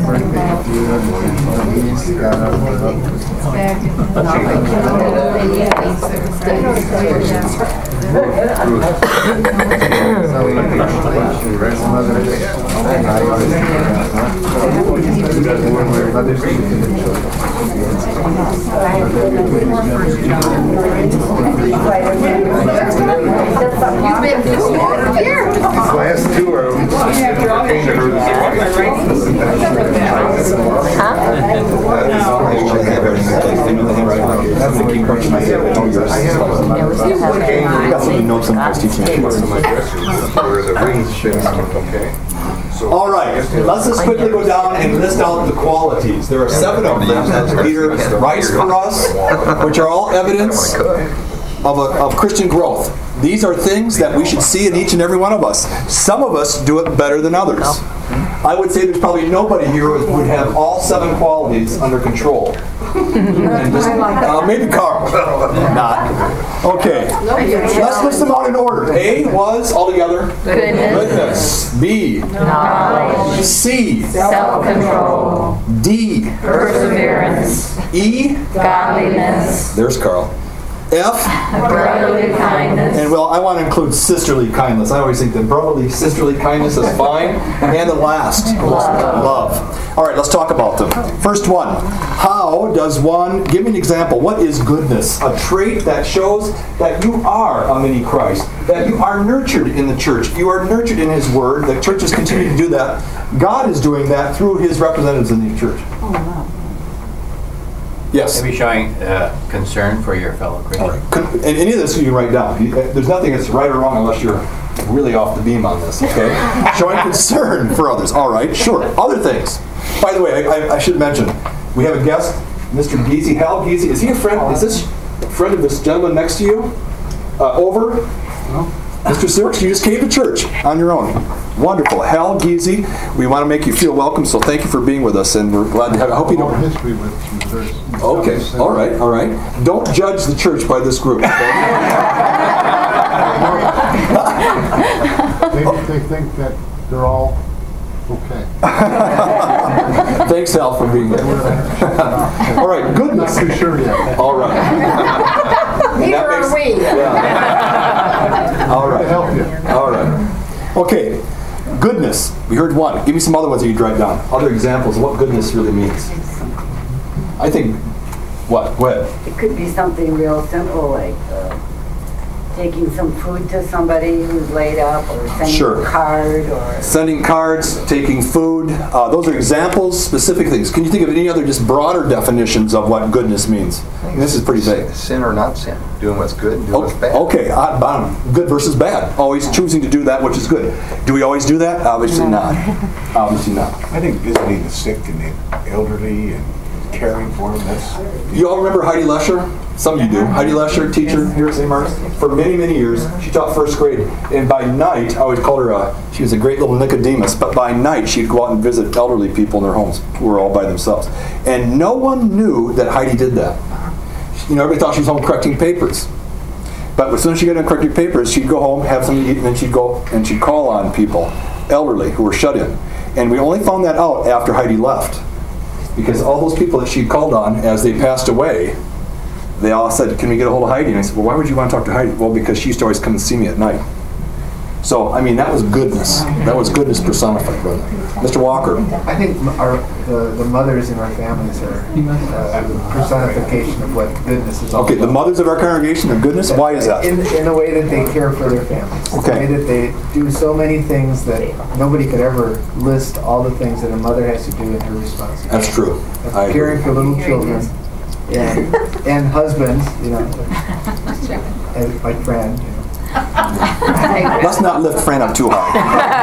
Right. These last two are. That's the key question I have. Got some notes on I was teaching. All right, let's just quickly go down and list out the qualities. There are seven of them that Peter writes for us, which are all evidence of, a, of Christian growth. These are things that we should see in each and every one of us. Some of us do it better than others. I would say there's probably nobody here who would have all seven qualities under control. And just, uh, maybe Carl. Not. Okay. Let's list them out in order. A was altogether Goodness. goodness. B Knowledge. C Self-control. D Perseverance. E Godliness. There's Carl. F Brotherly kindness. And well, I want to include sisterly kindness. I always think that brotherly, sisterly kindness is fine. And the last, Love. love. All right, let's talk about them. First one, how does one, give me an example, what is goodness? A trait that shows that you are a mini Christ, that you are nurtured in the church, you are nurtured in His Word, the churches continue to do that. God is doing that through His representatives in the church. Oh, wow. Yes. Maybe showing uh, concern for your fellow Christians. All right. And any of this you can write down. There's nothing that's right or wrong unless you're really off the beam on this, okay? Showing concern for others. All right, sure. Other things. By the way, I, I, I should mention, we have a guest, Mister Giese, Hal Giese. Is he a friend? Is this a friend of this gentleman next to you? Uh, over? No. Mister Sirks, you just came to church on your own. Wonderful. Hal Giese, we want to make you feel welcome, so thank you for being with us, and we're glad to have you. I hope you don't... history with you. Okay, all right, all right. Don't judge the church by this group. Maybe they think that they're all okay. Thanks, Al, for being here. All right, goodness. Not too sure yet. All right. Neither are we. Yeah. All right. Help you. All right. Okay, goodness. We heard one. Give me some other ones that you drive down. Other examples of what goodness really means. I think, what? Go ahead. It could be something real simple, like uh, taking some food to somebody who's laid up, or sending Sure. a card, or... Sending cards, taking food. Uh, those are examples, specific things. Can you think of any other just broader definitions of what goodness means? This is pretty vague. Sin or not sin. Doing what's good and doing Oh, what's bad. okay, uh, bottom. Good versus bad. Always choosing to do that which is good. Do we always do that? Obviously not. Obviously not. I think visiting the sick and the elderly and caring for them, that's... You all remember Heidi Lesher? Some of you do. Heidi Lesher, teacher here at Saint Mark's. For many, many years, she taught first grade. And by night, I always called her, a, she was a great little Nicodemus, but by night she'd go out and visit elderly people in their homes who were all by themselves. And no one knew that Heidi did that. You know, everybody thought she was home correcting papers. But as soon as she got done correcting papers, she'd go home, have something to eat, and then she'd go and she'd call on people, elderly, who were shut in. And we only found that out after Heidi left. Because all those people that she'd called on, as they passed away, they all said, can we get a hold of Heidi? And I said, well, why would you want to talk to Heidi? Well, because she used to always come and see me at night. So, I mean, that was goodness. That was goodness personified, brother. Mister Walker. I think our, the, the mothers in our families are uh, the personification of what goodness is all Okay, the about. mothers of our congregation of goodness? Why is that? In, in the way that they care for their families. Okay. The way that they do so many things that nobody could ever list all the things that a mother has to do in her responsibility. That's true. I agree. Caring for little children. And, and husbands, you know, and my friend, you know. Let's not lift Fran up too high.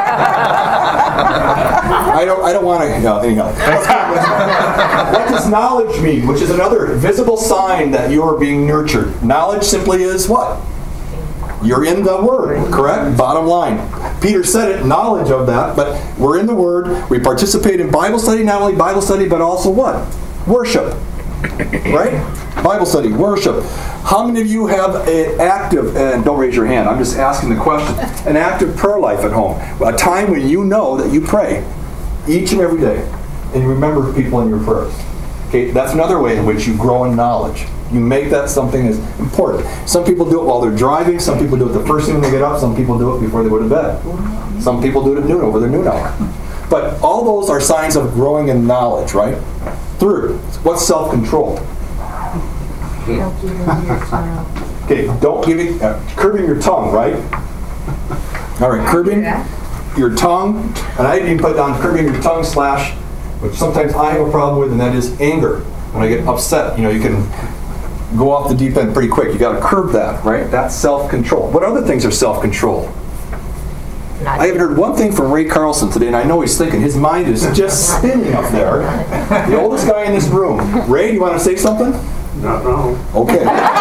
I don't. I don't want to. No, anyhow. What does knowledge mean? Which is another visible sign that you are being nurtured. Knowledge simply is what? You're in the Word, correct? Bottom line. Peter said it. Knowledge of that, but we're in the Word. We participate in Bible study. Not only Bible study, but also what? Worship. Right? Bible study, worship. How many of you have an active, and don't raise your hand, I'm just asking the question, an active prayer life at home? A time when you know that you pray each and every day and you remember people in your prayers. Okay, that's another way in which you grow in knowledge. You make that something that's important. Some people do it while they're driving, some people do it the first thing when they get up, some people do it before they go to bed. Some people do it at noon, over their noon hour. But all those are signs of growing in knowledge, right? Third, what's self-control? Okay, don't give it, uh, curbing your tongue, right? All right, curbing your tongue, and I didn't even put down curbing your tongue slash, which sometimes I have a problem with, and that is anger. When I get upset, you know, you can go off the deep end pretty quick. You got to curb that, right? That's self-control. What other things are self-control? I haven't heard one thing from Ray Carlson today, and I know he's thinking. His mind is just spinning up there. The oldest guy in this room. Ray, do you want to say something? Not wrong. Okay.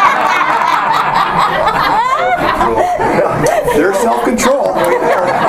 There's self-control right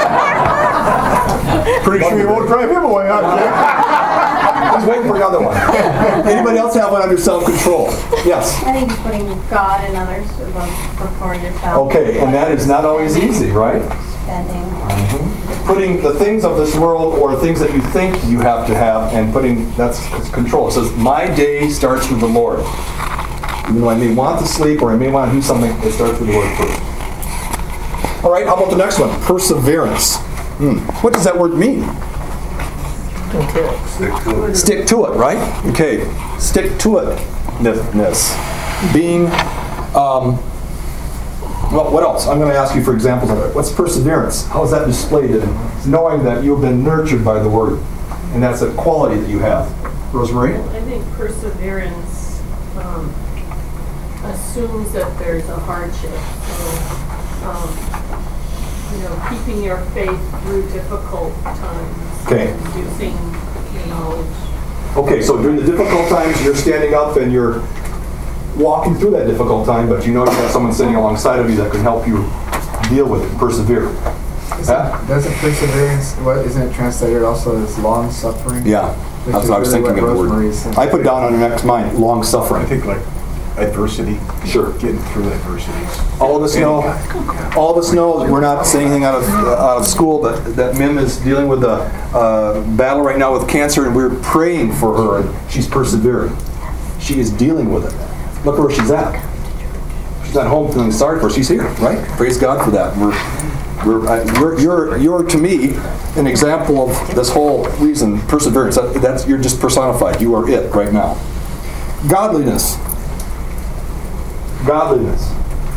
there. Pretty sure you won't drive him away, huh, Jake? I was waiting for another one. Anybody else have one under self-control? Yes. I think putting God and others above before yourself. Okay, and that is not always easy, right? Spending. Mm-hmm. Putting the things of this world or things that you think you have to have and putting, that's control. It says, my day starts with the Lord. Even though I may want to sleep or I may want to do something, it starts with the Lord first. All right, how about the next one? Perseverance. Hmm. What does that word mean? Stick to it. Stick to it, right? Okay. Stick to it. Ness. Being, um, well, what else? I'm going to ask you for examples of it. What's perseverance? How is that displayed in knowing that you've been nurtured by the Word? And that's a quality that you have. Rosemary? I think perseverance um, assumes that there's a hardship. So, um, you know, keeping your faith through difficult times. Okay. And using your knowledge. Okay, so during the difficult times, you're standing up and you're walking through that difficult time, but you know you have someone sitting alongside of you that can help you deal with it, persevere. Isn't, doesn't perseverance, what, isn't it translated also as long suffering? Yeah, that's what I was thinking of the word. I put down on the next mind, long suffering. I think like adversity. Sure. Getting through adversities. All of us know, all of us know that we're not saying anything out of, uh, out of school, but that Mim is dealing with a uh, battle right now with cancer, and we're praying for her, and she's persevering. She is dealing with it. Look where she's at. She's not home feeling sorry for her. She's here, right? Praise God for that. We're, we're, uh, you're, you're, you're, to me, an example of this whole reason, perseverance. That, that's, you're just personified. You are it right now. Godliness. Godliness.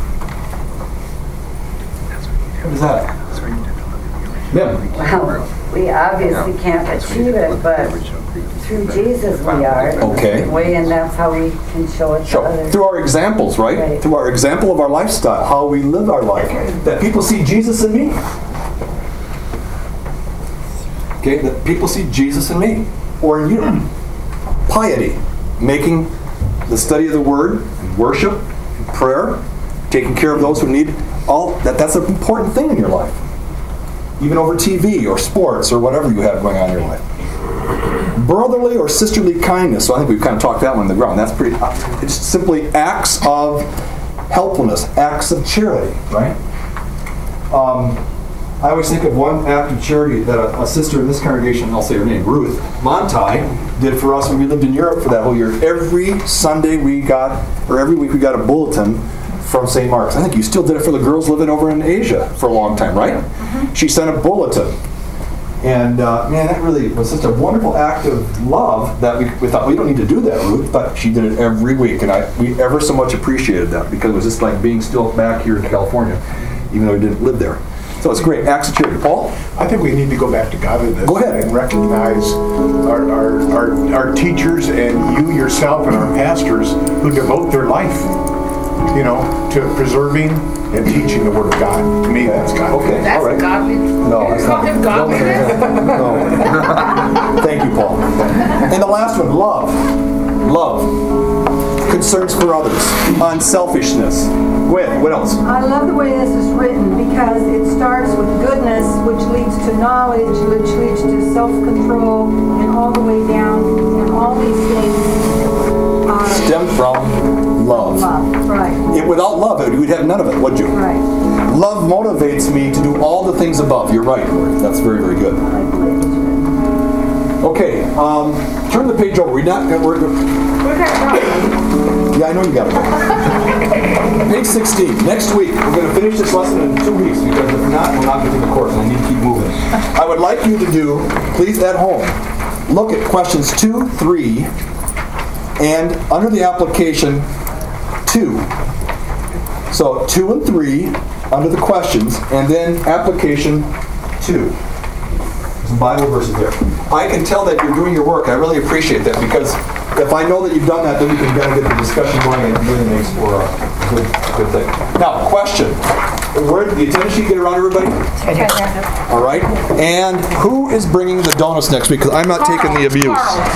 What is that? Mim. Well, we obviously can't achieve it, but through Jesus we are. Okay. Way, and that's how we can show it to Show. others. Through our examples, right? Right. Through our example of our lifestyle, how we live our life. That people see Jesus in me. Okay, that people see Jesus in me. Or in you. Piety. Making the study of the Word, and worship, and prayer, taking care of those who need, all that that's an important thing in your life. Even over T V or sports or whatever you have going on in your life. Brotherly or sisterly kindness. So I think we've kind of talked that one on the ground. That's pretty, it's simply acts of helpfulness, acts of charity, right? Um, I always think of one act of charity that a, a sister in this congregation, I'll say her name, Ruth Montai, did for us when we lived in Europe for that whole year. Every Sunday we got, or every week we got a bulletin from Saint Mark's. I think you still did it for the girls living over in Asia for a long time, right? Mm-hmm. She sent a bulletin. And uh, man, that really was such a wonderful act of love that we, we thought, we don't need to do that, Ruth, but she did it every week. And I, we ever so much appreciated that because it was just like being still back here in California, even though we didn't live there. So it's great. Acts of charity. Paul? I think we need to go back to godliness. Go ahead. And recognize our, our, our, our teachers and you yourself and our pastors who devote their life, you know, to preserving and teaching the Word of God. To me, that's godly. Okay. That's all right. godly. No, that's Call not. him godliness? No. Thank you, Paul. And the last one, love. Love. Concerns for others. Unselfishness. Go ahead. What else? I love the way this is written because it starts with goodness, which leads to knowledge, which leads to self-control, and all the way down, and all these things are Stem from love. love. Right. It, without love, we'd have none of it, would you? Right. Love motivates me to do all the things above. You're right. That's very, very good. Okay, um, turn the page over. We're not. We're, yeah, I know you got it. Page sixteen. Next week, we're going to finish this lesson in two weeks because if not, we're not going to do the course, and I need to keep moving. I would like you to do, please, at home, look at questions two, three, and under the application two. So two and three under the questions, and then application two. Some Bible verses there. I can tell that you're doing your work. I really appreciate that, because if I know that you've done that, then we can kind of get the discussion going, and it really makes for a good, good thing. Now, question. Where did the attendance sheet get around everybody? All right. And who is bringing the donuts next week? Because I'm not taking the abuse.